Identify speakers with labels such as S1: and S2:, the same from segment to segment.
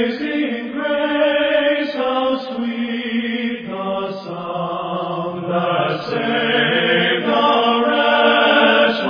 S1: Amazing grace, how sweet the sound that saved a wretch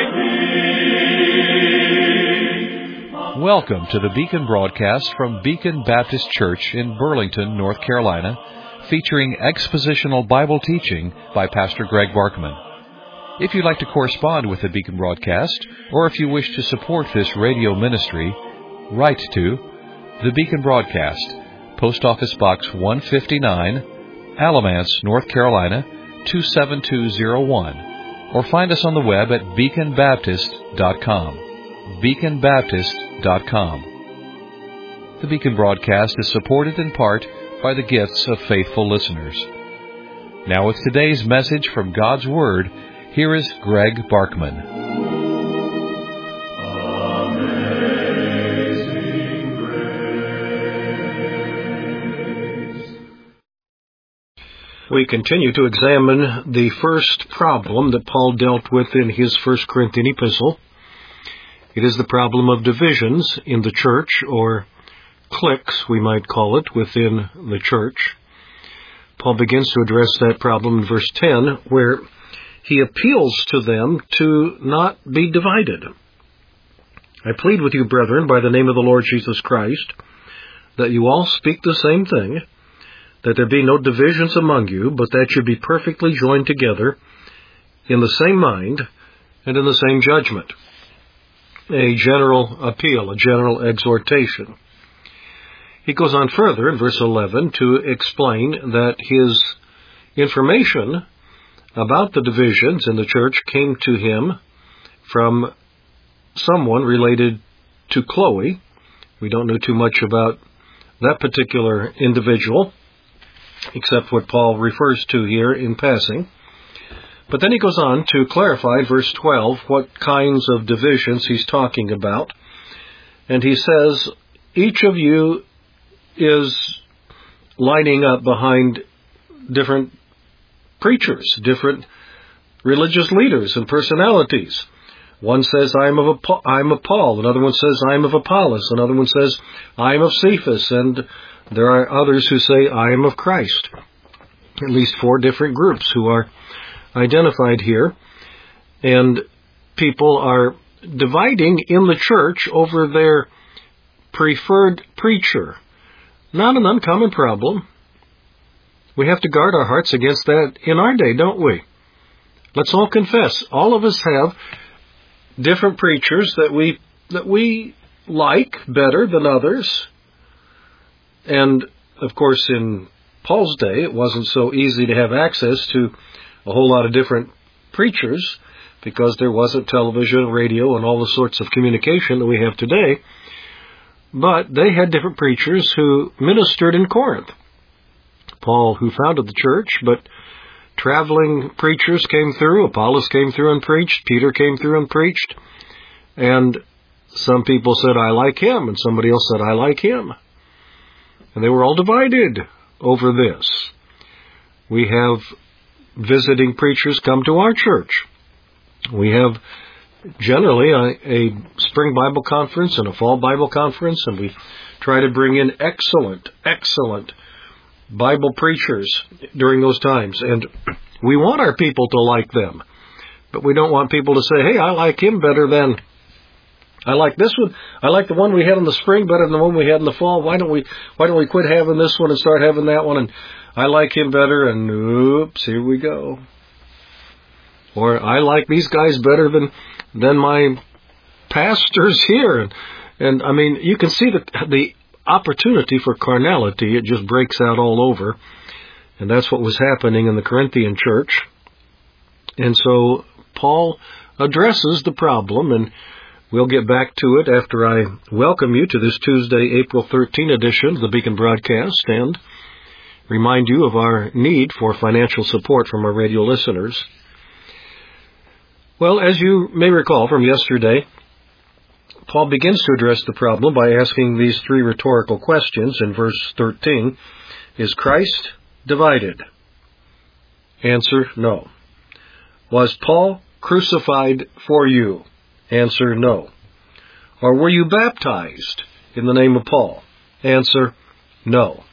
S1: like me.
S2: Welcome to the Beacon broadcast from Beacon Baptist Church in Burlington, North Carolina, featuring expositional Bible teaching by Pastor Greg Barkman. If you'd like to correspond with the Beacon broadcast, or if you wish to support this radio ministry, write to the Beacon Broadcast, Post Office Box 159, Alamance, North Carolina 27201, or find us on the web at beaconbaptist.com. beaconbaptist.com. The Beacon Broadcast is supported in part by the gifts of faithful listeners. Now with today's message from God's Word, here is Greg Barkman.
S3: We continue to examine the first problem that Paul dealt with in his 1 Corinthian epistle. It is the problem of divisions in the church, or cliques, we might call it, within the church. Paul begins to address that problem in verse 10, where he appeals to them to not be divided. I plead with you, brethren, by the name of the Lord Jesus Christ, that you all speak the same thing, that there be no divisions among you, but that you be perfectly joined together in the same mind and in the same judgment. A general appeal, a general exhortation. He goes on further in verse 11 to explain that his information about the divisions in the church came to him from someone related to Chloe. We don't know too much about that particular individual, except what Paul refers to here in passing. But then he goes on to clarify in verse 12 what kinds of divisions he's talking about. And he says, each of you is lining up behind different preachers, different religious leaders and personalities. One says, I am of Paul. Another one says, I am of Apollos. Another one says, I am of Cephas. And there are others who say, I am of Christ. At least 4 different groups who are identified here. And people are dividing in the church over their preferred preacher. Not an uncommon problem. We have to guard our hearts against that in our day, don't we? Let's all confess. All of us have different preachers that we like better than others. And, of course, in Paul's day, it wasn't so easy to have access to a whole lot of different preachers because there wasn't television, radio, and all the sorts of communication that we have today. But they had different preachers who ministered in Corinth. Paul, who founded the church, but traveling preachers came through. Apollos came through and preached. Peter came through and preached. And some people said, I like him. And somebody else said, I like him. And they were all divided over this. We have visiting preachers come to our church. We have generally a spring Bible conference and a fall Bible conference, and we try to bring in excellent Bible preachers during those times. And we want our people to like them. But we don't want people to say, hey, I like him better than... I like this one. I like the one we had in the spring better than the one we had in the fall. Why don't we quit having this one and start having that one? And I like him better, and oops, here we go. Or I like these guys better than my pastors here. And I mean, you can see the opportunity for carnality. It just breaks out all over. And that's what was happening in the Corinthian church. And so Paul addresses the problem, and we'll get back to it after I welcome you to this Tuesday, April 13 edition of the Beacon Broadcast and remind you of our need for financial support from our radio listeners. Well, as you may recall from yesterday, Paul begins to address the problem by asking these 3 rhetorical questions in verse 13. Is Christ divided? Answer, no. Was Paul crucified for you? Answer, no. Or were you baptized in the name of Paul? Answer, no.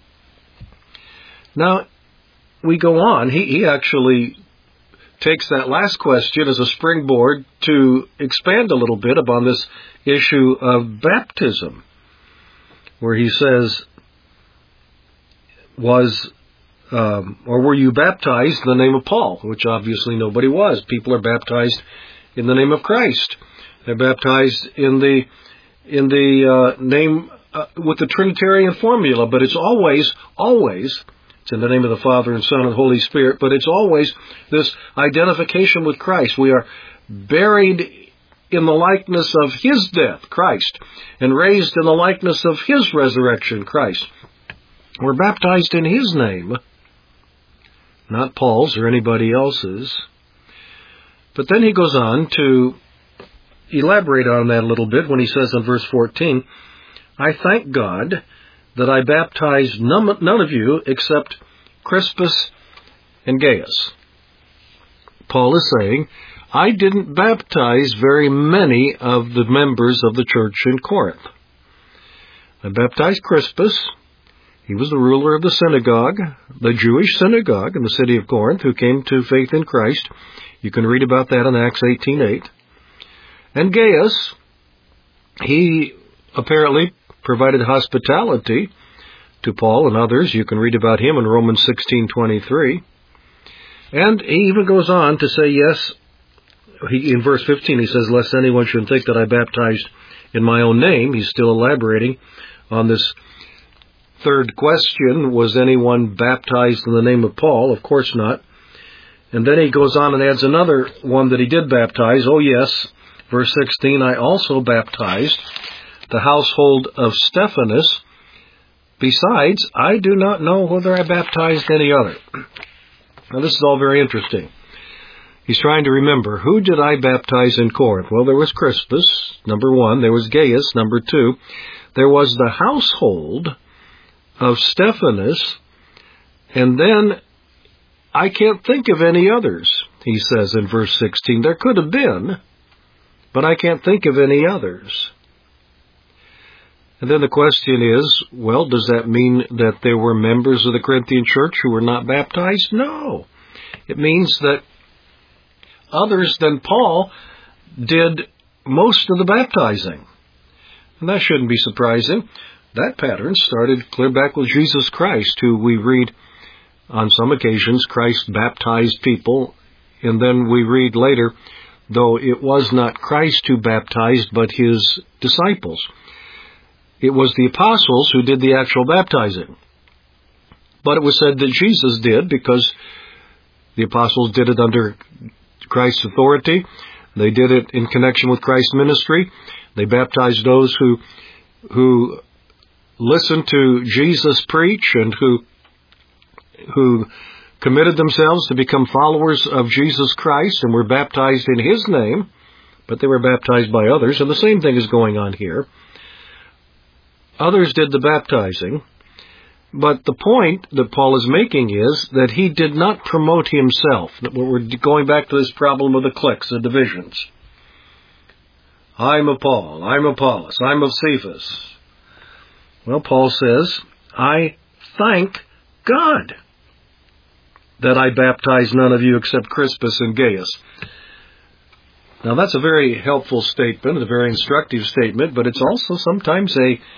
S3: Now, we go on. He actually takes that last question as a springboard to expand a little bit upon this issue of baptism, where he says, were you baptized in the name of Paul? Which obviously nobody was. People are baptized in the name of Christ. They're baptized in the name with the Trinitarian formula, but it's always, it's in the name of the Father and Son and Holy Spirit, but it's always this identification with Christ. We are buried in the likeness of His death, Christ, and raised in the likeness of His resurrection, Christ. We're baptized in His name, not Paul's or anybody else's. But then he goes on to elaborate on that a little bit when he says in verse 14, I thank God that I baptized none of you except Crispus and Gaius. Paul is saying, I didn't baptize very many of the members of the church in Corinth. I baptized Crispus. He was the ruler of the synagogue, the Jewish synagogue in the city of Corinth, who came to faith in Christ. You can read about that in Acts 18:8. And Gaius, he apparently provided hospitality to Paul and others. You can read about him in Romans 16:23. And he even goes on to say, yes, in verse 15 he says, lest anyone should think that I baptized in my own name. He's still elaborating on this third question, was anyone baptized in the name of Paul? Of course not. And then he goes on and adds another one that he did baptize. Oh yes, verse 16, I also baptized the household of Stephanas. Besides, I do not know whether I baptized any other. Now this is all very interesting. He's trying to remember, who did I baptize in Corinth? Well, there was Crispus, number one. There was Gaius, number two. There was the household of Stephanas. And then, I can't think of any others, he says in verse 16. There could have been, but I can't think of any others. And then the question is, well, does that mean that there were members of the Corinthian church who were not baptized? No. It means that others than Paul did most of the baptizing. And that shouldn't be surprising. That pattern started clear back with Jesus Christ, who we read on some occasions, Christ baptized people. And then we read later, though it was not Christ who baptized, but His disciples. It was the apostles who did the actual baptizing. But it was said that Jesus did, because the apostles did it under Christ's authority. They did it in connection with Christ's ministry. They baptized those who listened to Jesus preach and who committed themselves to become followers of Jesus Christ and were baptized in His name, but they were baptized by others. And the same thing is going on here. Others did the baptizing, but the point that Paul is making is that he did not promote himself. We're going back to this problem of the cliques, the divisions. I'm of Paul, I'm of Apollos, I'm of Cephas. Well, Paul says, I thank God that I baptized none of you except Crispus and Gaius. Now that's a very helpful statement, a very instructive statement, but it's also sometimes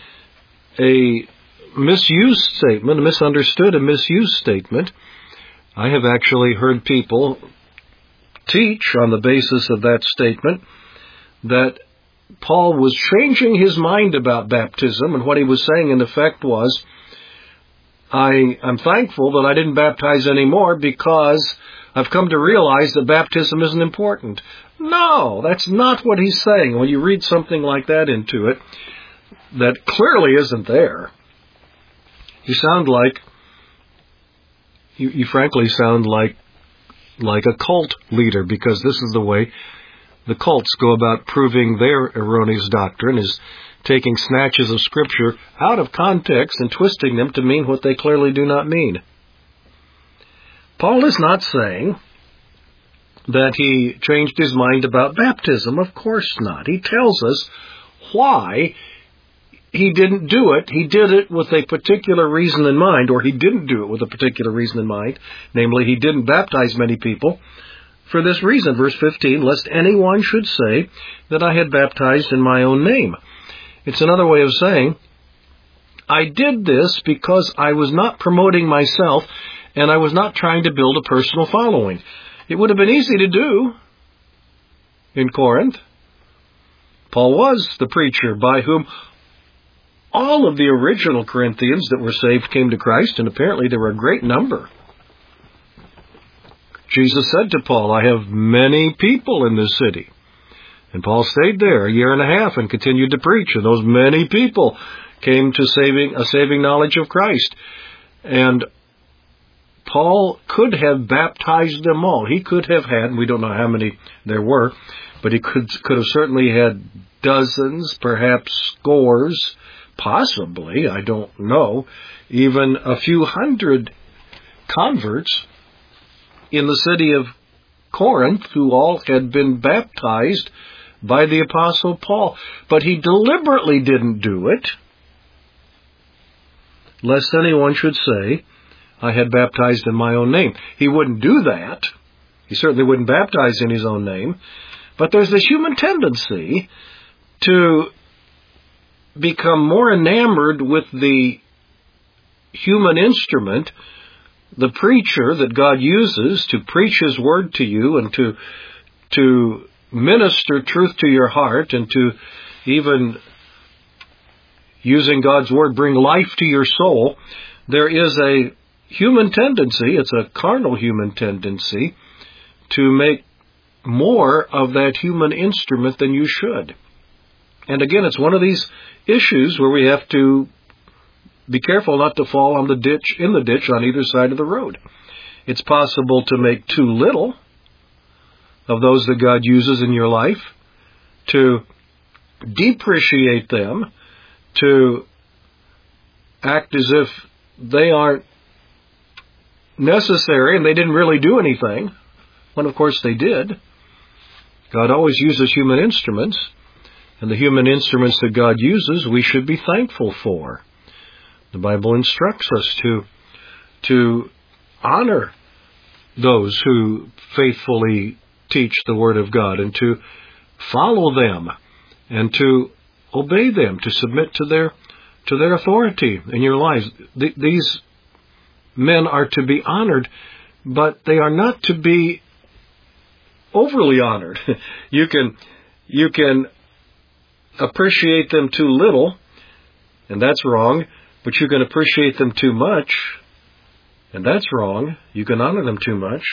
S3: a misused statement, a misunderstood and misused statement. I have actually heard people teach on the basis of that statement that Paul was changing his mind about baptism, and what he was saying in effect was, I'm thankful that I didn't baptize anymore because I've come to realize that baptism isn't important. No, that's not what he's saying. When you read something like that into it, that clearly isn't there, you frankly sound like a cult leader, because this is the way the cults go about proving their erroneous doctrine, is taking snatches of Scripture out of context and twisting them to mean what they clearly do not mean. Paul is not saying that he changed his mind about baptism. Of course not. He tells us why he didn't do it. He did it with a particular reason in mind, or he didn't do it with a particular reason in mind. Namely, he didn't baptize many people for this reason. Verse 15, lest anyone should say that I had baptized in my own name. It's another way of saying, I did this because I was not promoting myself, and I was not trying to build a personal following. It would have been easy to do in Corinth. Paul was the preacher by whom all of the original Corinthians that were saved came to Christ, and apparently there were a great number. Jesus said to Paul, I have many people in this city. And Paul stayed there 1.5 years and continued to preach, and those many people came to a saving knowledge of Christ. And Paul could have baptized them all. He could have had, and we don't know how many there were, but he could have certainly had dozens, perhaps scores, possibly, I don't know, even a few hundred converts in the city of Corinth who all had been baptized by the Apostle Paul. But he deliberately didn't do it, lest anyone should say, I had baptized in my own name. He wouldn't do that. He certainly wouldn't baptize in his own name. But there's this human tendency to become more enamored with the human instrument, the preacher that God uses to preach His Word to you and to minister truth to your heart, and to even, using God's Word, bring life to your soul. There is a human tendency, it's a carnal human tendency, to make more of that human instrument than you should. And again, it's one of these issues where we have to be careful not to fall in the ditch on either side of the road. It's possible to make too little of those that God uses in your life, to depreciate them, to act as if they aren't necessary and they didn't really do anything, when of course they did. God always uses human instruments, and the human instruments that God uses we should be thankful for. The Bible instructs us to honor those who faithfully teach the Word of God, and to follow them, and to obey them, to submit to their authority in your lives. These men are to be honored, but they are not to be overly honored. You can appreciate them too little, and that's wrong, but you can appreciate them too much, and that's wrong. You can honor them too much.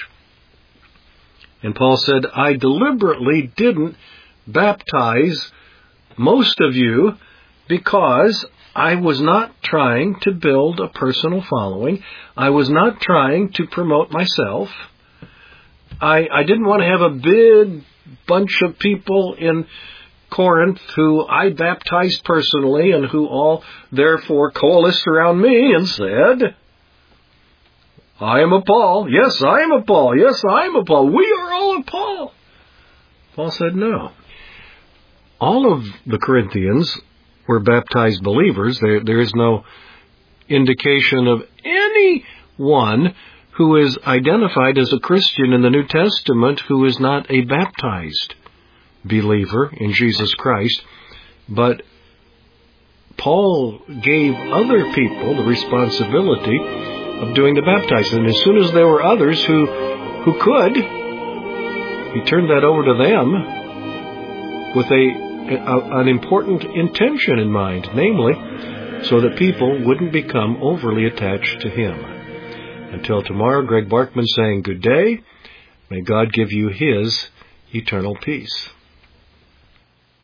S3: And Paul said, I deliberately didn't baptize most of you because I was not trying to build a personal following. I was not trying to promote myself. I didn't want to have a big bunch of people in Corinth who I baptized personally and who all therefore coalesced around me and said, I am a Paul. Yes, I am a Paul. Yes, I am a Paul. We are all a Paul. Paul said no. All of the Corinthians were baptized believers. There is no indication of anyone who is identified as a Christian in the New Testament who is not a baptized believer in Jesus Christ. But Paul gave other people the responsibility of doing the baptizing. And as soon as there were others who could, he turned that over to them with an important intention in mind, namely, so that people wouldn't become overly attached to him. Until tomorrow, Greg Barkman saying good day. May God give you His eternal peace.